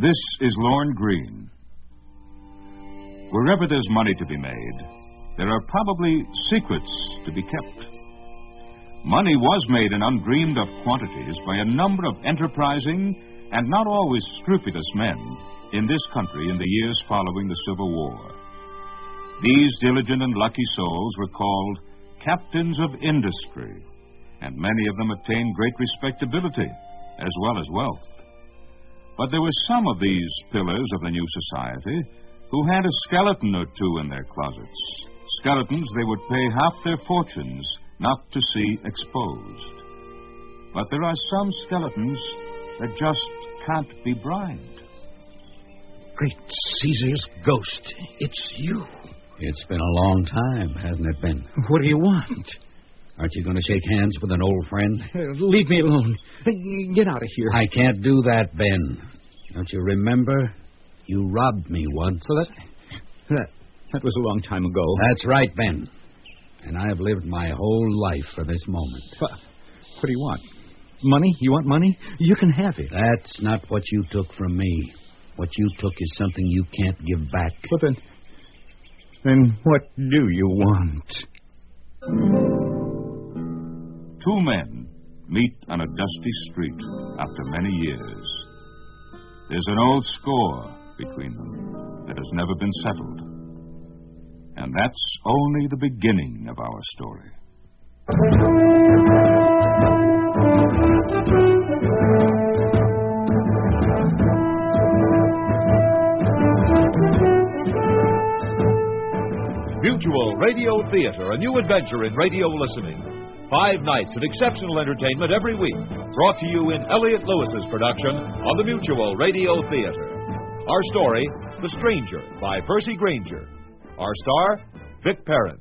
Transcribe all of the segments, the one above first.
This is Lorne Greene. Wherever there's money to be made, there are probably secrets to be kept. Money was made in undreamed-of quantities by a number of enterprising and not always scrupulous men in this country in the years following the Civil War. These diligent and lucky souls were called captains of industry, and many of them attained great respectability as well as wealth. But there were some of these pillars of the new society who had a skeleton or two in their closets, skeletons they would pay half their fortunes not to see exposed. But there are some skeletons that just can't be bribed. Great Caesar's ghost, it's you. It's been a long time, hasn't it, Ben? What do you want? Aren't you going to shake hands with an old friend? Leave me alone. Get out of here. I can't do that, Ben. Don't you remember? You robbed me once. So that was a long time ago. That's right, Ben. And I've lived my whole life for this moment. What do you want? Money? You want money? You can have it. That's not what you took from me. What you took is something you can't give back. But then what do you want? Two men meet on a dusty street after many years. There's an old score between them that has never been settled. And that's only the beginning of our story. Mutual Radio Theater, a new adventure in radio listening. 5 nights of exceptional entertainment every week, brought to you in Elliott Lewis's production on the Mutual Radio Theater. Our story, The Stranger, by Percy Granger. Our star, Vic Perrin.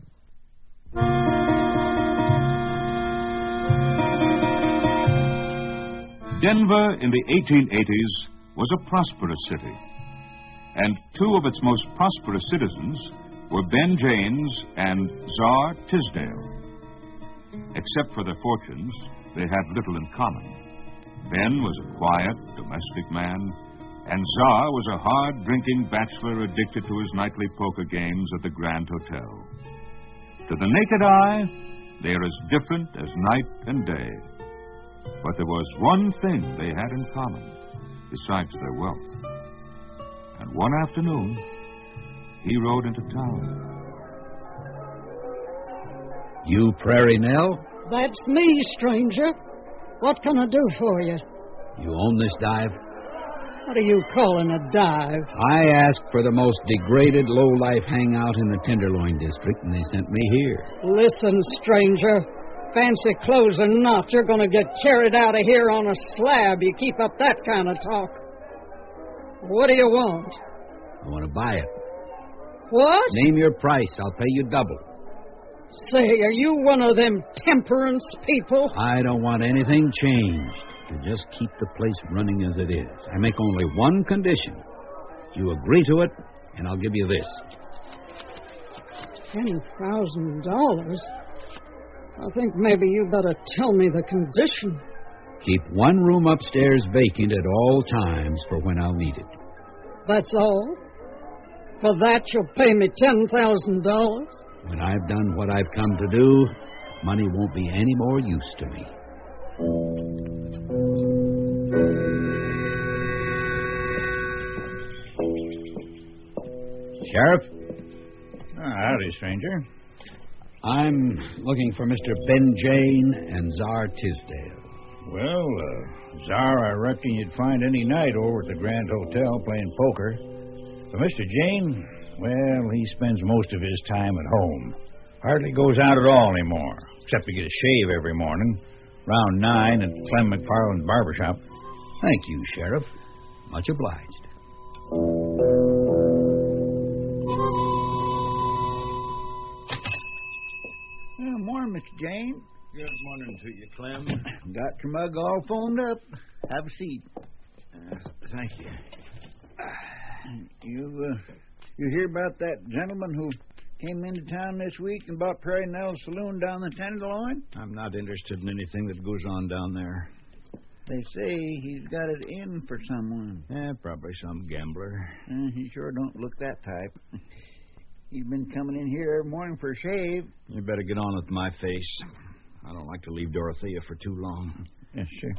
Denver in the 1880s was a prosperous city, and two of its most prosperous citizens were Ben Janes and Czar Tisdale. Except for their fortunes, they had little in common. Ben was a quiet, domestic man, and Czar was a hard-drinking bachelor addicted to his nightly poker games at the Grand Hotel. To the naked eye, they are as different as night and day. But there was one thing they had in common, besides their wealth. And one afternoon, he rode into town. You Prairie Nell? That's me, stranger. What can I do for you? You own this dive? What are you calling a dive? I asked for the most degraded, low-life hangout in the Tenderloin district, and they sent me here. Listen, stranger. Fancy clothes or not, you're going to get carried out of here on a slab. You keep up that kind of talk. What do you want? I want to buy it. What? Name your price. I'll pay you double. Say, are you one of them temperance people? I don't want anything changed. You just keep the place running as it is. I make only one condition. You agree to it, and I'll give you this. $10,000? I think maybe you better tell me the condition. Keep one room upstairs vacant at all times for when I'll need it. That's all? For that you'll pay me $10,000? When I've done what I've come to do, money won't be any more use to me. Sheriff? Howdy, stranger. I'm looking for Mr. Ben Jane and Czar Tisdale. Well, Czar, I reckon you'd find any night over at the Grand Hotel playing poker. But Mr. Jane, well, he spends most of his time at home. Hardly goes out at all anymore, except to get a shave every morning, around 9 at Clem McFarland's barbershop. Thank you, Sheriff. Much obliged. Morning, Mr. Jane. Good morning to you, Clem. Got your mug all phoned up. Have a seat. Thank you. You hear about that gentleman who came into town this week and bought Prairie Nell's saloon down the Tenderloin? I'm not interested in anything that goes on down there. They say he's got it in for someone. Probably some gambler. He sure don't look that type. He's been coming in here every morning for a shave. You better get on with my face. I don't like to leave Dorothea for too long. Yes, sir.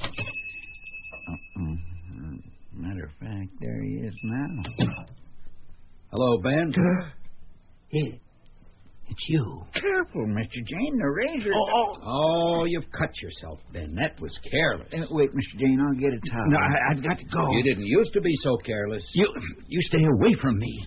Matter of fact, there he is now. Hello, Ben. It's you. Careful, Mr. Jane. The razor. Oh, you've cut yourself, Ben. That was careless. Wait, Mr. Jane. I'll get a towel. No, I've got to go. You didn't used to be so careless. You stay away from me.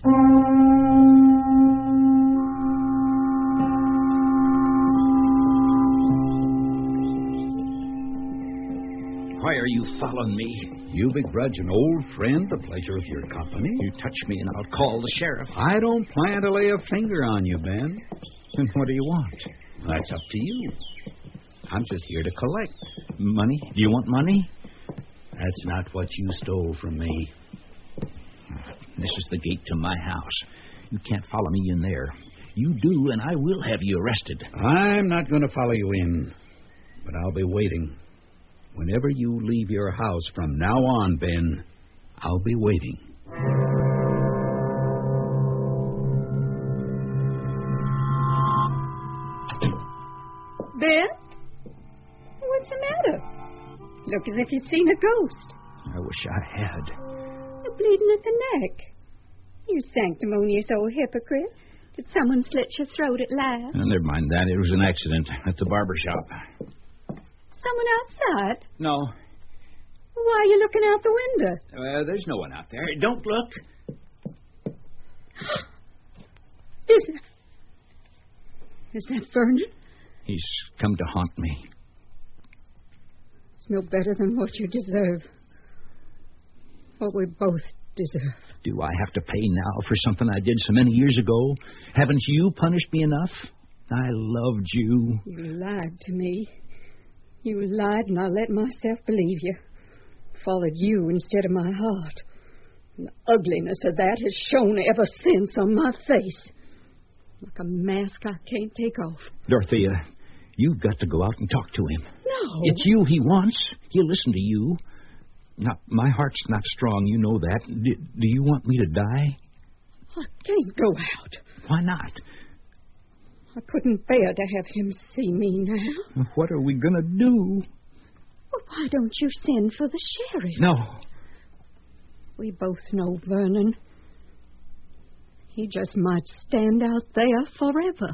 Why are you following me? You begrudge an old friend the pleasure of your company? You touch me and I'll call the sheriff. I don't plan to lay a finger on you, Ben. Then what do you want? That's up to you. I'm just here to collect. Money? Do you want money? That's not what you stole from me. This is the gate to my house. You can't follow me in there. You do, and I will have you arrested. I'm not going to follow you in, but I'll be waiting. Whenever you leave your house from now on, Ben, I'll be waiting. Ben? What's the matter? Look as if you'd seen a ghost. I wish I had. You're bleeding at the neck. You sanctimonious old hypocrite. Did someone slit your throat at last? Never mind that. It was an accident at the barber shop. Someone outside? No. Why are you looking out the window? There's no one out there. Don't look. Is that Vernon? He's come to haunt me. It's no better than what you deserve. What we both deserve. Do I have to pay now for something I did so many years ago? Haven't you punished me enough? I loved you. You lied to me. You lied, and I let myself believe you. Followed you instead of my heart. And the ugliness of that has shown ever since on my face. Like a mask I can't take off. Dorothea, you've got to go out and talk to him. No. It's you he wants. He'll listen to you. Now, my heart's not strong, you know that. Do you want me to die? I can't go out. Why not? I couldn't bear to have him see me now. What are we going to do? Well, why don't you send for the sheriff? No. We both know Vernon. He just might stand out there forever.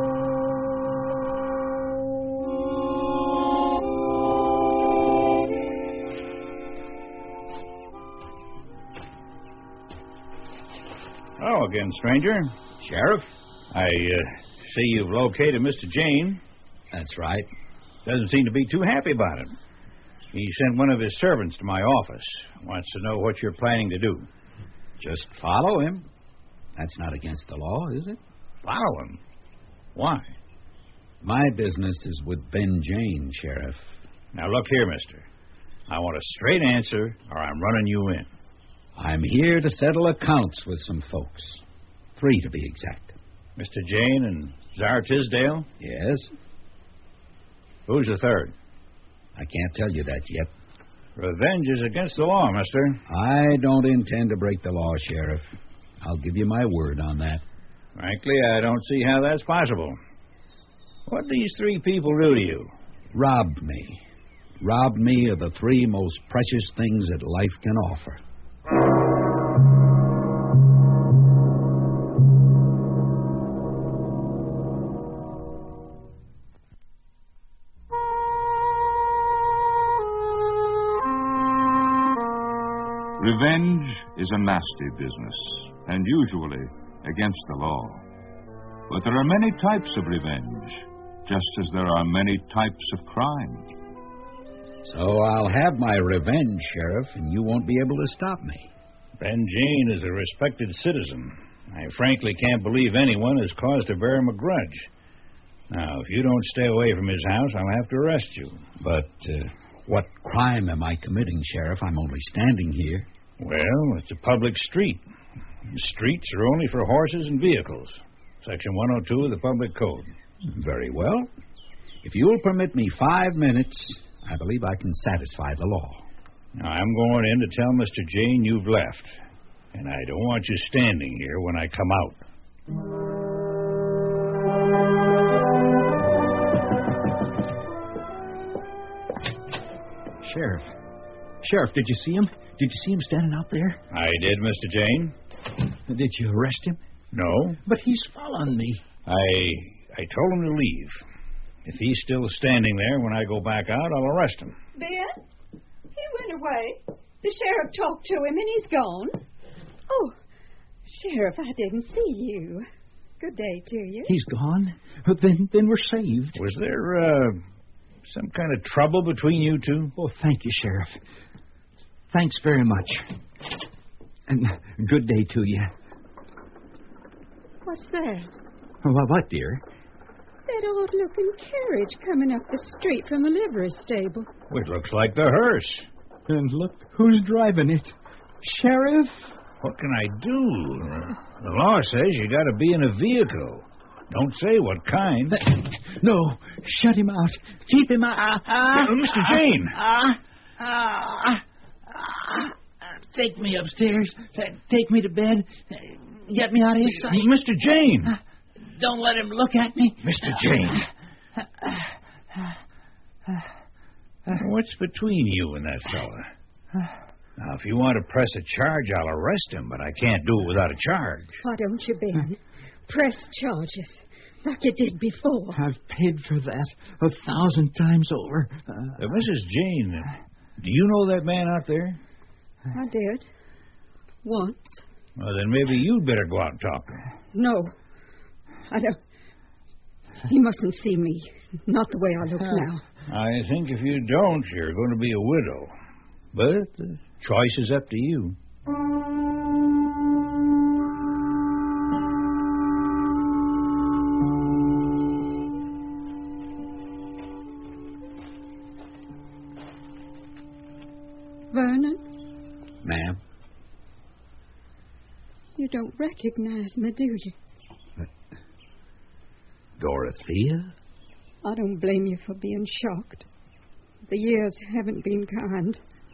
Hello again, stranger. Sheriff? I see you've located Mr. Jane. That's right. Doesn't seem to be too happy about it. He sent one of his servants to my office. Wants to know what you're planning to do. Just follow him. That's not against the law, is it? Follow him? Why? My business is with Ben Jane, Sheriff. Now, look here, mister. I want a straight answer, or I'm running you in. I'm here to settle accounts with some folks. 3 to be exact. Mr. Jane and Czar Tisdale? Yes. Who's the third? I can't tell you that yet. Revenge is against the law, mister. I don't intend to break the law, Sheriff. I'll give you my word on that. Frankly, I don't see how that's possible. What did these 3 people do to you? Robbed me. Robbed me of the 3 most precious things that life can offer. Revenge is a nasty business, and usually against the law. But there are many types of revenge, just as there are many types of crime. So I'll have my revenge, Sheriff, and you won't be able to stop me. Ben Jane is a respected citizen. I frankly can't believe anyone has cause to bear him a grudge. Now, if you don't stay away from his house, I'll have to arrest you. But what crime am I committing, Sheriff? I'm only standing here. Well, it's a public street. Streets are only for horses and vehicles. Section 102 of the Public Code. Very well. If you'll permit me 5 minutes, I believe I can satisfy the law. Now, I'm going in to tell Mr. Jane you've left. And I don't want you standing here when I come out. Sheriff, did you see him? Did you see him standing out there? I did, Mr. Jane. Did you arrest him? No. But he's following me. I told him to leave. If he's still standing there when I go back out, I'll arrest him. Ben? He went away. The sheriff talked to him and he's gone. Oh, Sheriff, I didn't see you. Good day to you. He's gone? Then we're saved. Was there, some kind of trouble between you two? Oh, thank you, Sheriff. Thanks very much. And good day to you. What's that? What, dear? That odd-looking carriage coming up the street from the livery stable. Well, it looks like the hearse. And look who's driving it. Sheriff? What can I do? The law says you got to be in a vehicle. Don't say what kind. No, shut him out. Keep him out. Mr. Jane. Take me upstairs. Take me to bed. Get me out of his sight. Mr. Jane. Don't let him look at me. Mr. Jane. What's between you and that fella? Now, if you want to press a charge, I'll arrest him, but I can't do it without a charge. Why don't you, Ben? Press charges, like you did before. I've paid for that 1,000 times over. Mrs. Jane, do you know that man out there? I did. Once. Well, then maybe you'd better go out and talk to him. No. I don't. He mustn't see me. Not the way I look now. I think if you don't, you're going to be a widow. But the choice is up to you. Vernon? Ma'am? You don't recognize me, do you? Dorothea? I don't blame you for being shocked. The years haven't been kind.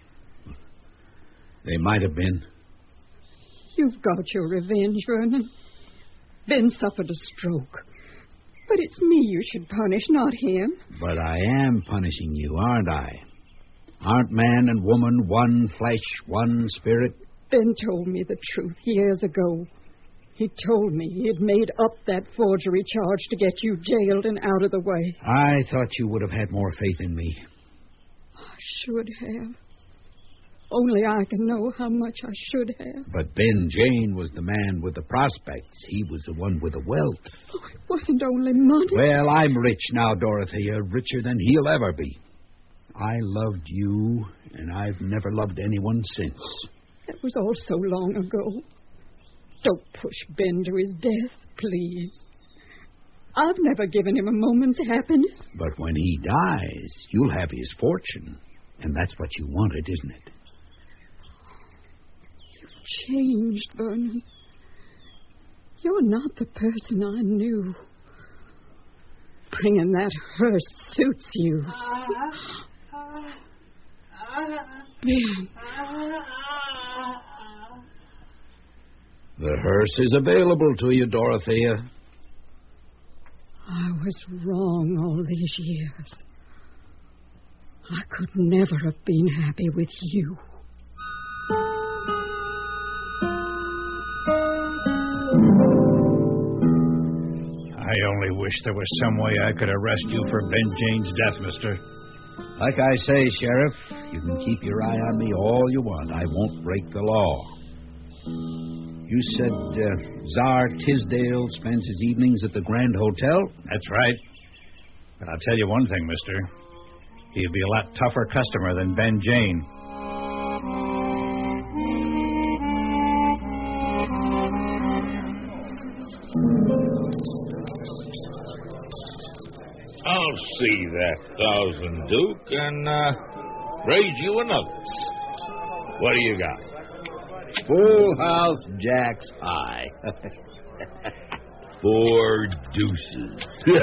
They might have been. You've got your revenge, Vernon. Ben suffered a stroke. But it's me you should punish, not him. But I am punishing you, aren't I? Aren't man and woman one flesh, one spirit? Ben told me the truth years ago. He told me he had made up that forgery charge to get you jailed and out of the way. I thought you would have had more faith in me. I should have. Only I can know how much I should have. But Ben Jane was the man with the prospects. He was the one with the wealth. Oh, it wasn't only money. Well, I'm rich now, Dorothea, richer than he'll ever be. I loved you, and I've never loved anyone since. That was all so long ago. Don't push Ben to his death, please. I've never given him a moment's happiness. But when he dies, you'll have his fortune. And that's what you wanted, isn't it? You've changed, Vernon. You're not the person I knew. Bringing that hearse suits you. Ben. The hearse is available to you, Dorothea. I was wrong all these years. I could never have been happy with you. I only wish there was some way I could arrest you for Ben Jane's death, mister. Like I say, Sheriff, you can keep your eye on me all you want. I won't break the law. You said Czar Tisdale spends his evenings at the Grand Hotel? That's right. But I'll tell you one thing, mister. He'd be a lot tougher customer than Ben Jane. I'll see that 1,000, Duke, and raise you another. What do you got? Full house, Jack's high. 4 deuces.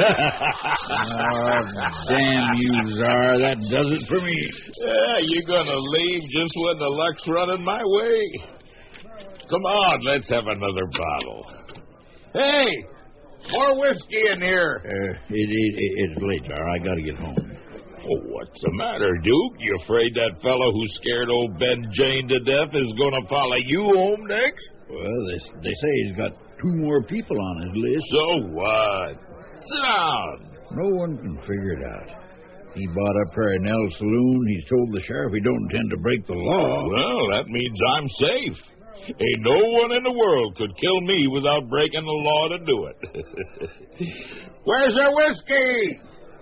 Damn you, Czar. That does it for me. You're going to leave just when the luck's running my way. Come on, let's have another bottle. Hey, more whiskey in here. It's late, Czar. I got to get home. Oh, what's the matter, Duke? You afraid that fellow who scared old Ben Jane to death is going to follow you home next? Well, they say he's got 2 more people on his list. So what? Sit down. No one can figure it out. He bought up Parinel's saloon. He's told the sheriff he don't intend to break the law. Well, that means I'm safe. Ain't no one in the world could kill me without breaking the law to do it. Where's the whiskey?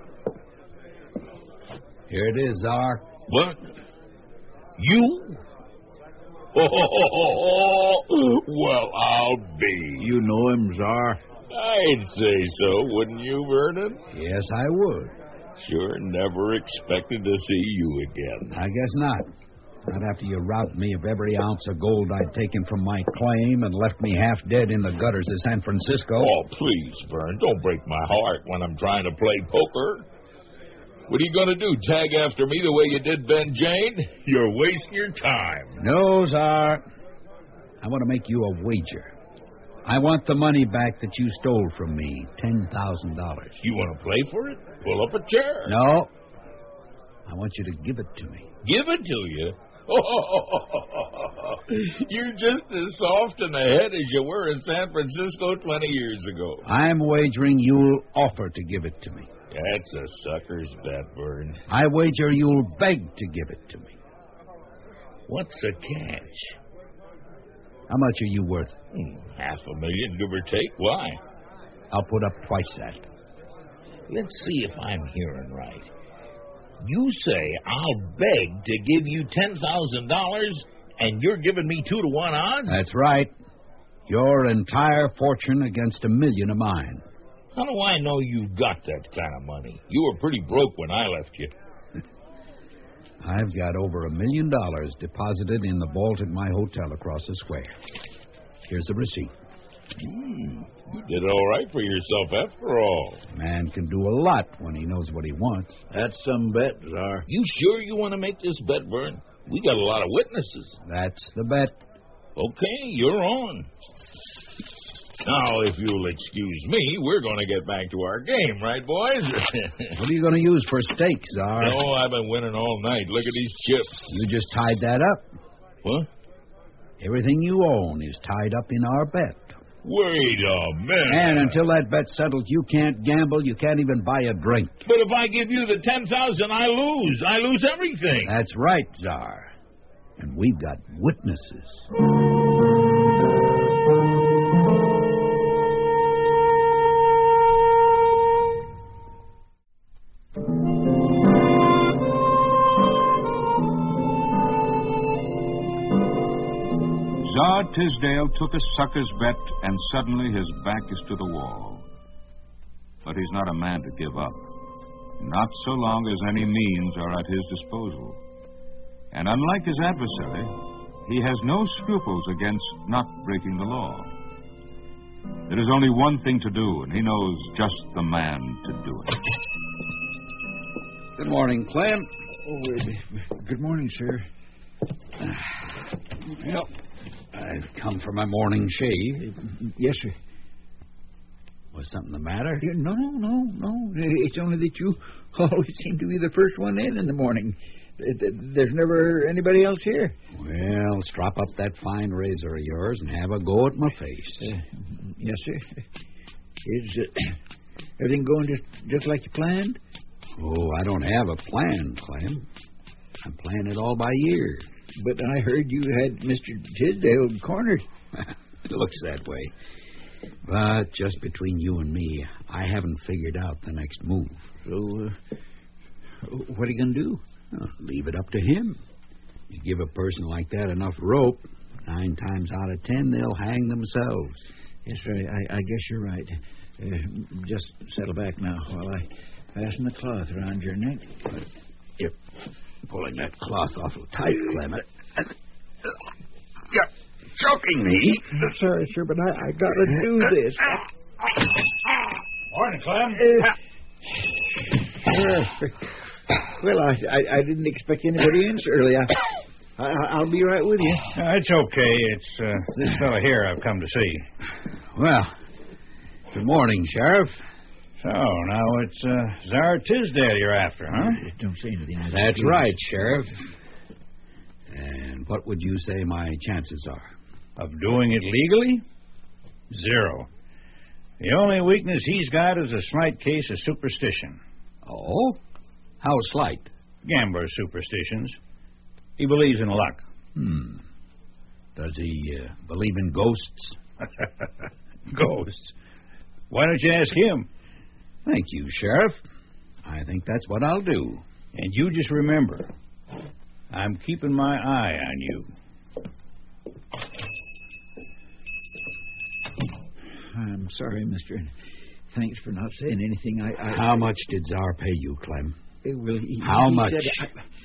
Here it is, Czar. What? You? Oh, well, I'll be. You know him, Czar? I'd say so, wouldn't you, Vernon? Yes, I would. Sure never expected to see you again. I guess not. Not after you robbed me of every ounce of gold I'd taken from my claim and left me half dead in the gutters of San Francisco. Oh, please, Vern, don't break my heart when I'm trying to play poker. What are you going to do, tag after me the way you did Ben Jane? You're wasting your time. No, Czar. I want to make you a wager. I want the money back that you stole from me, $10,000. You want to play for it? Pull up a chair. No. I want you to give it to me. Give it to you? You're just as soft in the head as you were in San Francisco 20 years ago. I'm wagering you'll offer to give it to me. That's a sucker's bet, Vern. I wager you'll beg to give it to me. What's the catch? How much are you worth? $500,000, give or take. Why? I'll put up twice that. Let's see if I'm hearing right. You say I'll beg to give you $10,000, and you're giving me 2-to-1 odds? That's right. Your entire fortune against $1 million of mine. How do I know you've got that kind of money? You were pretty broke when I left you. I've got over $1 million deposited in the vault at my hotel across the square. Here's the receipt. You did all right for yourself after all. Man can do a lot when he knows what he wants. That's some bet, Czar. You sure you want to make this bet, Vern? We got a lot of witnesses. That's the bet. Okay, you're on. Now, if you'll excuse me, we're going to get back to our game, right, boys? What are you going to use for steak, Czar? No, I've been winning all night. Look at these chips. You just tied that up. What? Everything you own is tied up in our bet. Wait a minute. And until that bet's settled, you can't gamble. You can't even buy a drink. But if I give you the $10,000, I lose. I lose everything. That's right, Czar. And we've got witnesses. Czar Tisdale took a sucker's bet, and suddenly his back is to the wall. But he's not a man to give up, not so long as any means are at his disposal. And unlike his adversary, he has no scruples against not breaking the law. There is only one thing to do, and he knows just the man to do it. Good morning, Clem. Good morning, sir. Yep. I've come for my morning shave. Yes, sir. Was something the matter? No. It's only that you always seem to be the first one in the morning. There's never anybody else here. Well, strap up that fine razor of yours and have a go at my face. Yes, sir. Is everything going just like you planned? Oh, I don't have a plan, Clem. I'm playing it all by ear. But I heard you had Mr. Tisdale cornered. It looks that way. But just between you and me, I haven't figured out the next move. So, what are you going to do? Well, leave it up to him. You give a person like that enough rope, 9 times out of 10, they'll hang themselves. Yes, sir, I guess you're right. Just settle back now while I fasten the cloth around your neck. You're pulling that cloth awful tight, Clement. You're choking me. Sorry, sir, but I got to do this. Morning, Clem. Well, I didn't expect anybody in so early. I'll be right with you. It's okay. It's this fella here I've come to see. Well, good morning, Sheriff. So, now it's Czar Tisdale you're after, huh? Don't say anything. That's right, Sheriff. And what would you say my chances are? Of doing it legally? 0. The only weakness he's got is a slight case of superstition. Oh? How slight? Gambler's superstitions. He believes in luck. Does he believe in ghosts? Ghosts? Why don't you ask him? Thank you, Sheriff. I think that's what I'll do. And you just remember, I'm keeping my eye on you. I'm sorry, mister. Thanks for not saying anything. How much did Czar pay you, Clem? How much? Said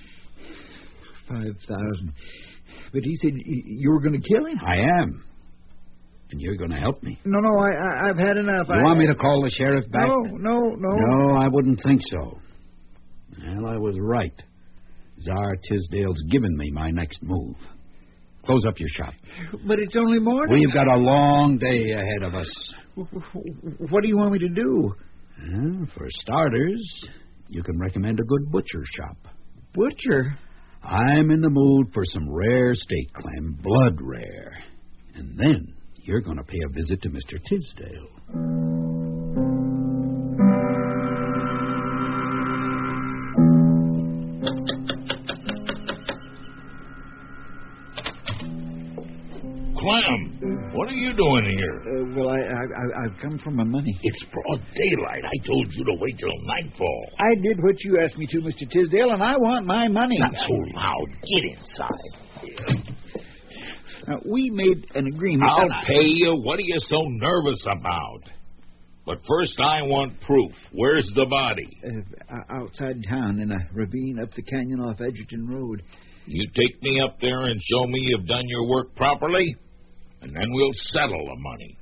5,000. But he said you were going to kill him? I am. And you're going to help me. No, I've had enough. You want me to call the sheriff back? No. No, I wouldn't think so. Well, I was right. Czar Tisdale's given me my next move. Close up your shop. But it's only morning. We've got a long day ahead of us. What do you want me to do? Well, for starters, you can recommend a good butcher shop. Butcher? I'm in the mood for some rare steak, Clem. Blood rare. And then you're going to pay a visit to Mr. Tisdale. Clem, what are you doing here? Well, I've come for my money. It's broad daylight. I told you to wait till nightfall. I did what you asked me to, Mr. Tisdale, and I want my money. Not so loud. Get inside. Now, we made an agreement. I'll pay you. What are you so nervous about? But first, I want proof. Where's the body? Outside town in a ravine up the canyon off Edgerton Road. You take me up there and show me you've done your work properly, and then we'll settle the money.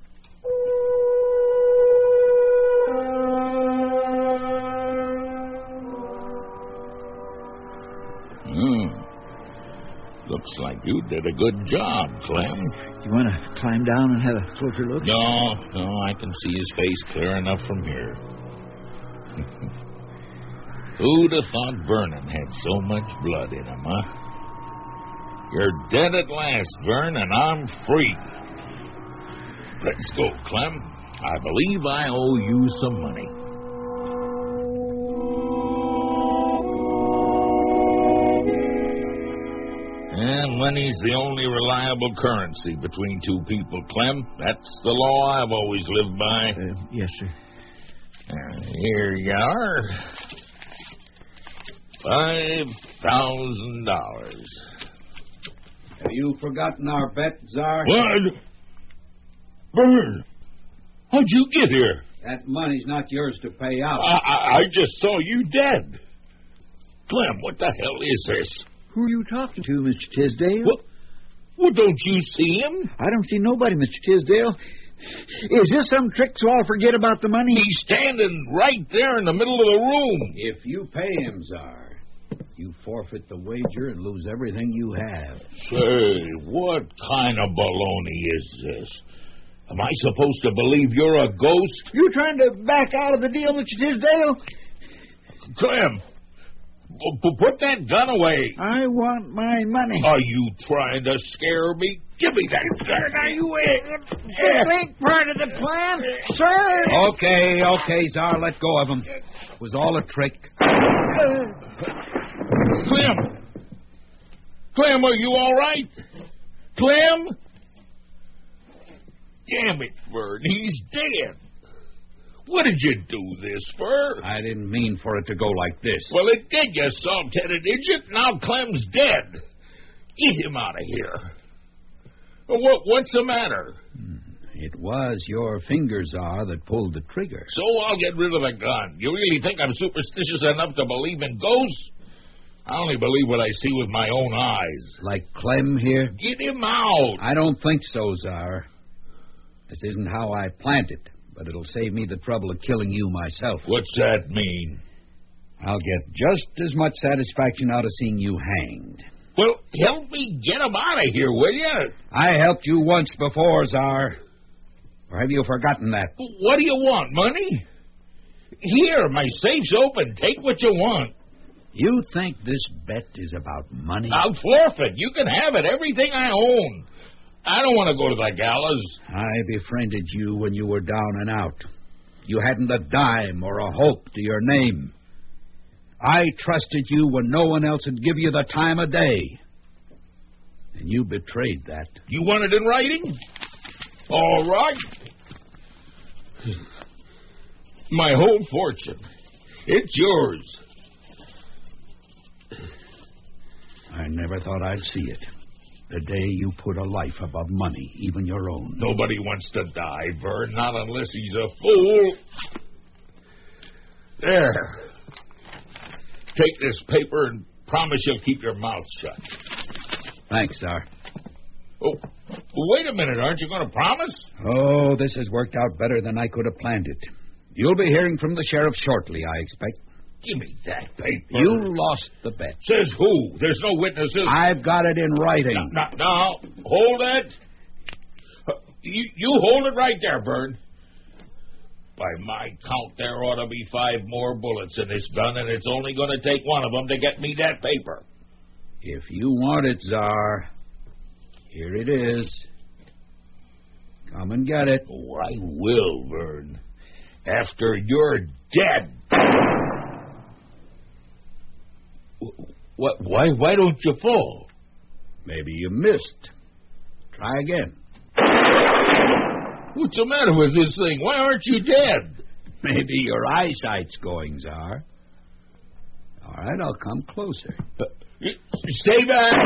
Looks like you did a good job, Clem. You want to climb down and have a closer look? No, I can see his face clear enough from here. Who'd have thought Vernon had so much blood in him, huh? You're dead at last, Vern, and I'm free. Let's go, Clem. I believe I owe you some money. And money's the only reliable currency between two people, Clem. That's the law I've always lived by. Yes, sir. Here you are. $5,000. Have you forgotten our bet, Czar? What? Vern, how'd you get here? That money's not yours to pay out. I just saw you dead. Clem, what the hell is this? Who are you talking to, Mr. Tisdale? Well, don't you see him? I don't see nobody, Mr. Tisdale. Is this some trick so I'll forget about the money? He's standing right there in the middle of the room. If you pay him, Czar, you forfeit the wager and lose everything you have. Say, what kind of baloney is this? Am I supposed to believe you're a ghost? You trying to back out of the deal, Mr. Tisdale? Clem, put that gun away. I want my money. Are you trying to scare me? Give me that gun. Are you in? This ain't part of the plan, sir. Okay, Czar, let go of him. It was all a trick. Clem, are you all right? Clem? Damn it, Vern, he's dead. What did you do this for? I didn't mean for it to go like this. Well, it did, you soft-headed idiot. Now Clem's dead. Get him out of here. What's the matter? It was your finger, Czar, that pulled the trigger. So I'll get rid of the gun. You really think I'm superstitious enough to believe in ghosts? I only believe what I see with my own eyes. Like Clem here? Get him out. I don't think so, Czar. This isn't how I planned it. but it'll save me the trouble of killing you myself. What's that mean? I'll get just as much satisfaction out of seeing you hanged. Well, help me get him out of here, will you? I helped you once before, Czar. Or have you forgotten that? What do you want, money? Here, my safe's open. Take what you want. You think this bet is about money? I'll forfeit. You can have it, everything I own. I don't want to go to the gallows. I befriended you when you were down and out. You hadn't a dime or a hope to your name. I trusted you when no one else would give you the time of day. And you betrayed that. You want it in writing? All right. My whole fortune. It's yours. I never thought I'd see it. The day you put a life above money, even your own. Nobody wants to die, Vern, not unless he's a fool. There. Take this paper and promise you'll keep your mouth shut. Thanks, Czar. Oh, wait a minute. Aren't you going to promise? Oh, this has worked out better than I could have planned it. You'll be hearing from the sheriff shortly, I expect. Give me that paper. You lost the bet. Says who? There's no witnesses. I've got it in writing. Now, hold it. You hold it right there, Vern. By my count, there ought to be 5 more bullets in this gun, and it's only going to take one of them to get me that paper. If you want it, Czar, here it is. Come and get it. Oh, I will, Vern. After you're dead. Why don't you fall? Maybe you missed. Try again. What's the matter with this thing? Why aren't you dead? Maybe your eyesight's going, Czar. All right, I'll come closer. Stay back.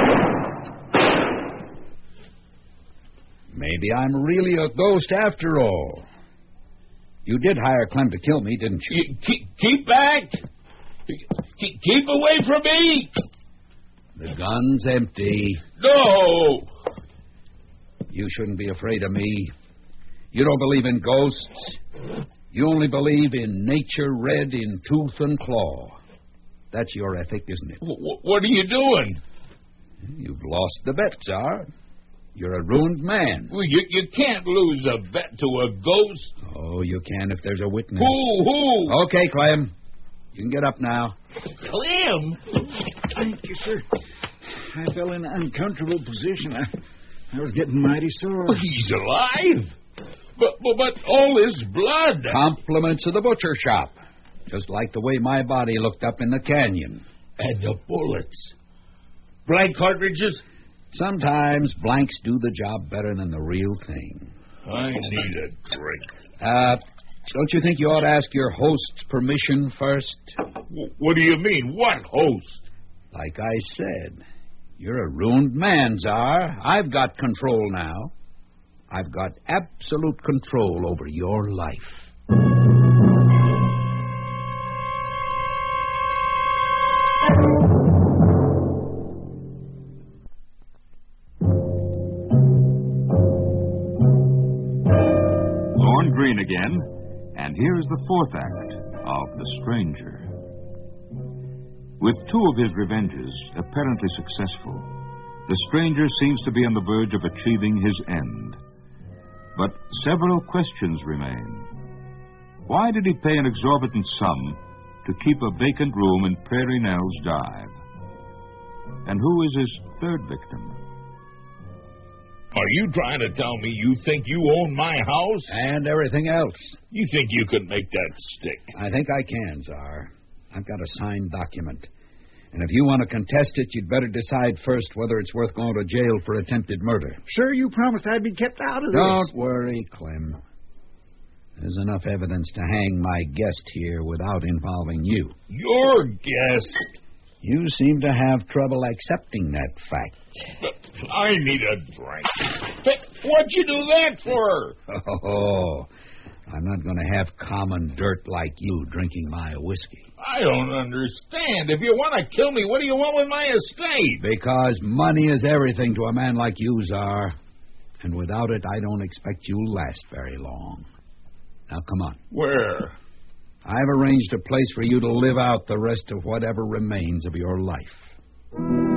Maybe I'm really a ghost after all. You did hire Clem to kill me, didn't you? Keep back. Keep away from me. The gun's empty. No. You shouldn't be afraid of me. You don't believe in ghosts. You only believe in nature red in tooth and claw. That's your ethic, isn't it? What are you doing? You've lost the bet, Czar. You're a ruined man. Well, you can't lose a bet to a ghost. Oh, you can if there's a witness. Who? Okay, Clem. You can get up now. Clem? Thank you, sir. I fell in an uncomfortable position. I was getting mighty sore. Well, he's alive. But all this blood. Compliments of the butcher shop. Just like the way my body looked up in the canyon. And the bullets. Blank cartridges? Sometimes blanks do the job better than the real thing. I need a drink. Don't you think you ought to ask your host's permission first? What do you mean? What host? Like I said, you're a ruined man, Czar. I've got control now. I've got absolute control over your life. Lorne Greene again, and here is the 4th act of The Stranger. With 2 of his revenges apparently successful, the stranger seems to be on the verge of achieving his end. But several questions remain. Why did he pay an exorbitant sum to keep a vacant room in Prairie Nell's dive? And who is his 3rd victim? Are you trying to tell me you think you own my house? And everything else. You think you could make that stick? I think I can, Czar. I've got a signed document. And if you want to contest it, you'd better decide first whether it's worth going to jail for attempted murder. Sir, you promised I'd be kept out of this. Don't worry, Clem. There's enough evidence to hang my guest here without involving you. Your guest? You seem to have trouble accepting that fact. But I need a drink. What'd you do that for? Oh, I'm not going to have common dirt like you drinking my whiskey. I don't understand. If you want to kill me, what do you want with my estate? Because money is everything to a man like you, Czar. And without it, I don't expect you'll last very long. Now, come on. Where? I've arranged a place for you to live out the rest of whatever remains of your life.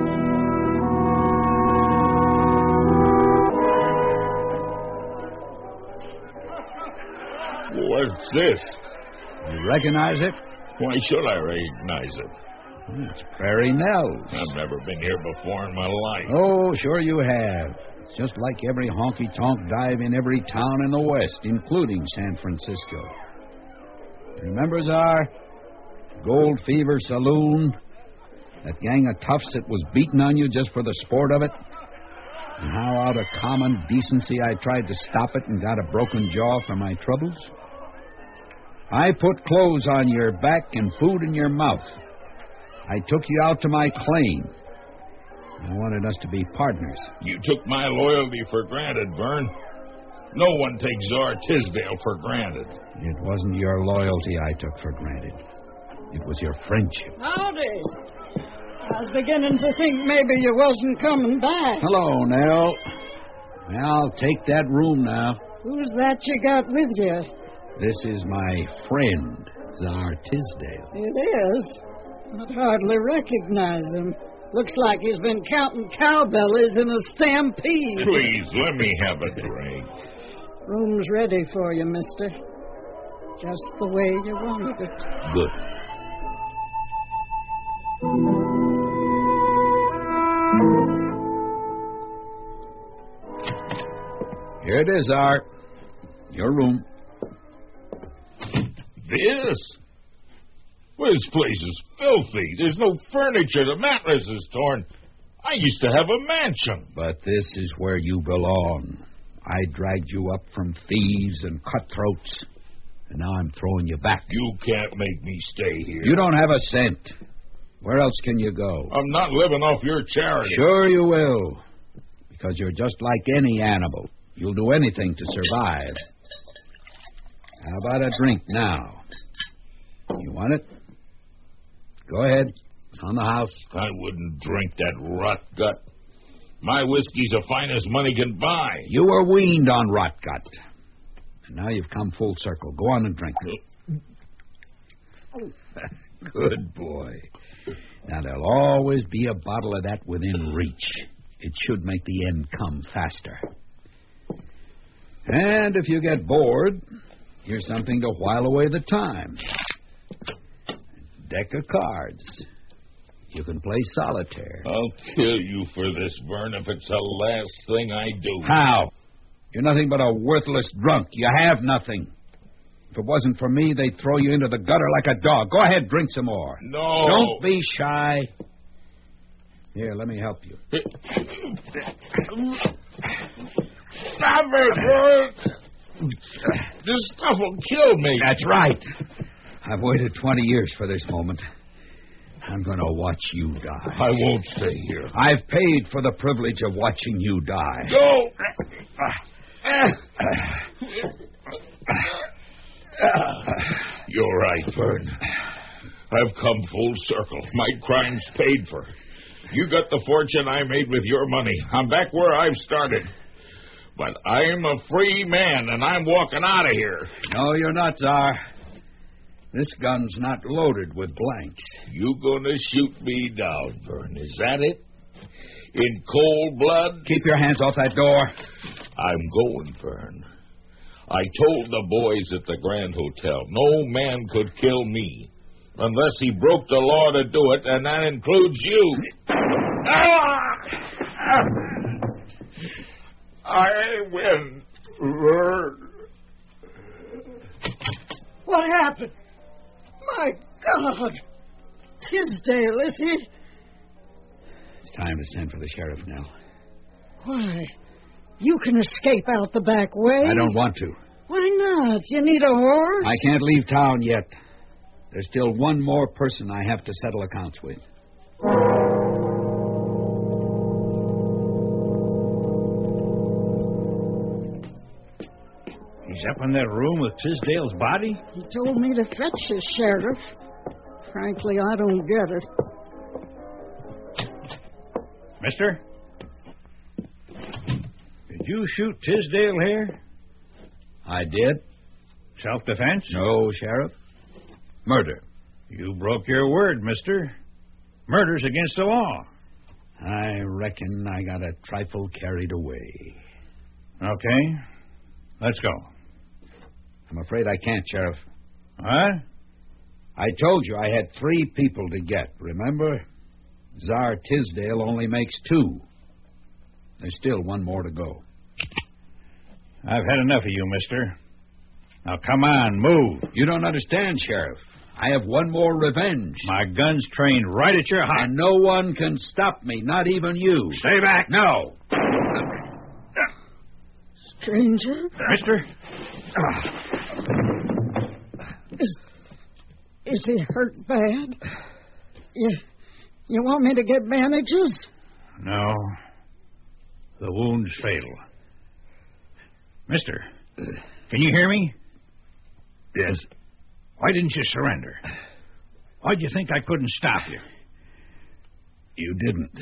What's this? You recognize it? Why should I recognize it? It's Prairie Nell's. I've never been here before in my life. Oh, sure you have. It's just like every honky-tonk dive in every town in the West, including San Francisco. Remember, Czar? Gold Fever Saloon? That gang of toughs that was beating on you just for the sport of it? And how out of common decency I tried to stop it and got a broken jaw for my troubles? I put clothes on your back and food in your mouth. I took you out to my claim. I wanted us to be partners. You took my loyalty for granted, Vern. No one takes Czar Tisdale for granted. It wasn't your loyalty I took for granted. It was your friendship. Howdy. I was beginning to think maybe you wasn't coming back. Hello, Nell. I'll take that room now. Who's that you got with you? This is my friend, Czar Tisdale. It is. I'd hardly recognize him. Looks like he's been counting cowbellies in a stampede. Please, let me have a drink. Room's ready for you, mister. Just the way you wanted it. Good. Here it is, Art. Your room. This? Well, this place is filthy. There's no furniture. The mattress is torn. I used to have a mansion. But this is where you belong. I dragged you up from thieves and cutthroats, and now I'm throwing you back. You can't make me stay here. You don't have a cent. Where else can you go? I'm not living off your charity. Sure you will, because you're just like any animal. You'll do anything to survive. How about a drink now? You want it? Go ahead. It's on the house. I wouldn't drink that rot gut. My whiskey's the finest money can buy. You were weaned on rot gut. And now you've come full circle. Go on and drink. Good boy. Now, there'll always be a bottle of that within reach. It should make the end come faster. And if you get bored, here's something to while away the time. Deck of cards. You can play solitaire. I'll kill you for this, Vern, if it's the last thing I do. How? You're nothing but a worthless drunk. You have nothing. If it wasn't for me, they'd throw you into the gutter like a dog. Go ahead, drink some more. No. Don't be shy. Here, let me help you. Stop it, Vern! This stuff will kill me. That's right. I've waited 20 years for this moment. I'm going to watch you die. I won't stay here. I've paid for the privilege of watching you die. No! You're right, Vern. I've come full circle. My crime's paid for. You got the fortune I made with your money. I'm back where I've started. But I'm a free man, and I'm walking out of here. No, you're not, Czar. This gun's not loaded with blanks. You gonna shoot me down, Vern, is that it? In cold blood? Keep your hands off that door. I'm going, Vern. I told the boys at the Grand Hotel no man could kill me unless he broke the law to do it, and that includes you. I win, Vern. What happened? My God! Tisdale, is he? It's time to send for the sheriff now. Why? You can escape out the back way. I don't want to. Why not? You need a horse? I can't leave town yet. There's still one more person I have to settle accounts with. He's up in that room with Tisdale's body? He told me to fetch you, Sheriff. Frankly, I don't get it. Mister? Did you shoot Tisdale here? I did. Self-defense? No, Sheriff. Murder. You broke your word, mister. Murder's against the law. I reckon I got a trifle carried away. Okay. Let's go. I'm afraid I can't, Sheriff. What? I told you I had 3 people to get, remember? Czar Tisdale only makes 2. There's still 1 more to go. I've had enough of you, mister. Now, come on, move. You don't understand, Sheriff. I have 1 more revenge. My gun's trained right at your heart. And no one can stop me, not even you. Stay back. No. Stranger? Mister? Is he hurt bad? You want me to get bandages? No. The wound's fatal. Mister, can you hear me? Yes. Why didn't you surrender? Why'd you think I couldn't stop you? You didn't.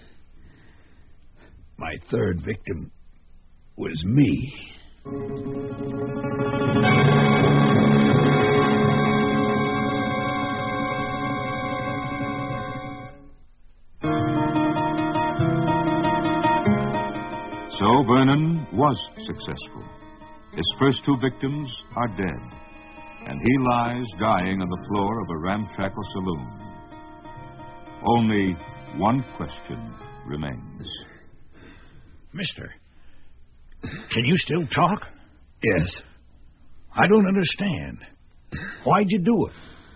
My 3rd victim was me. So Vernon was successful. His first 2 victims are dead, and he lies dying on the floor of a ramshackle saloon. Only one question remains. Mister, can you still talk? Yes. I don't understand. Why'd you do it?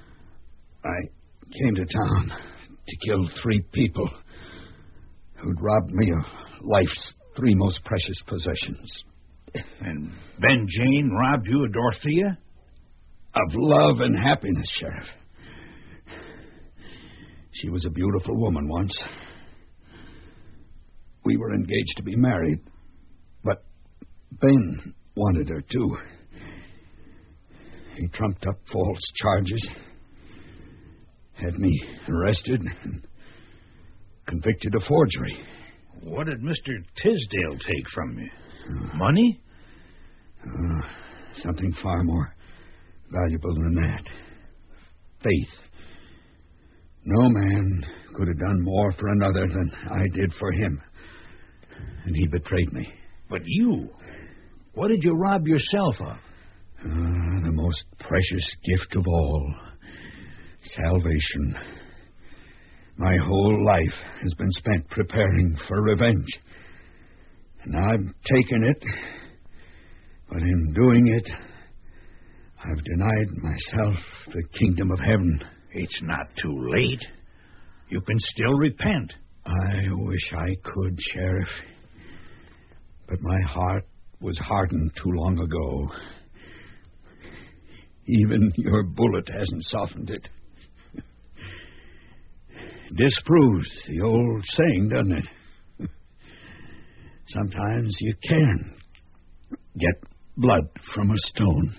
I came to town to kill 3 people who'd robbed me of life's 3 most precious possessions. And Ben Jane robbed you of Dorothea? Of love and happiness, Sheriff. She was a beautiful woman once. We were engaged to be married, but Ben wanted her too. He trumped up false charges, had me arrested, and convicted of forgery. What did Mr. Tisdale take from you? Money? Something far more valuable than that. Faith. No man could have done more for another than I did for him. And he betrayed me. But you? What did you rob yourself of? The most precious gift of all. Salvation. My whole life has been spent preparing for revenge. And I've taken it. But in doing it, I've denied myself the kingdom of heaven. It's not too late. You can still repent. I wish I could, Sheriff. But my heart was hardened too long ago. Even your bullet hasn't softened it. Disproves the old saying, doesn't it? Sometimes you can get blood from a stone.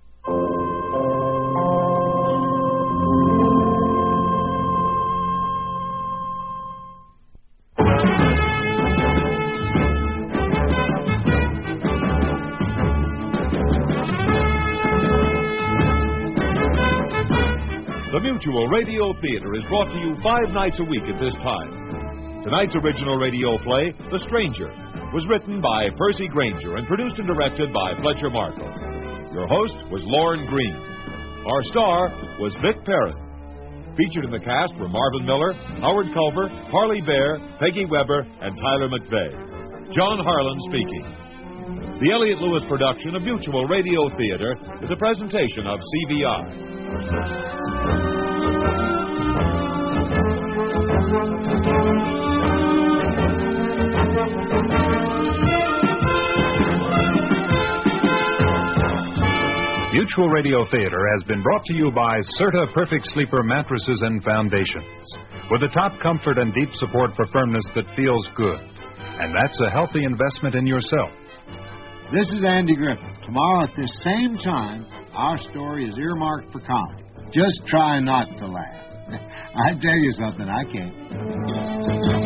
The Mutual Radio Theater is brought to you 5 nights a week at this time. Tonight's original radio play, The Stranger, was written by Percy Granger and produced and directed by Fletcher Markle. Your host was Lorne Green. Our star was Vic Perrin. Featured in the cast were Marvin Miller, Howard Culver, Harley Bear, Peggy Weber, and Tyler McVeigh. John Harlan speaking. The Elliott Lewis production of Mutual Radio Theater is a presentation of CBI. Mutual Radio Theater has been brought to you by Serta Perfect Sleeper Mattresses and Foundations, with the top comfort and deep support for firmness that feels good. And that's a healthy investment in yourself. This is Andy Griffith. Tomorrow at this same time, our story is earmarked for comedy. Just try not to laugh. I tell you something, I can't.